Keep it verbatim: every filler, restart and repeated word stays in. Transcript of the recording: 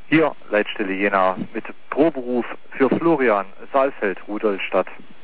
Hier, Leitstelle Jena, mit Proberuf für Florian Saalfeld, Rudolstadt.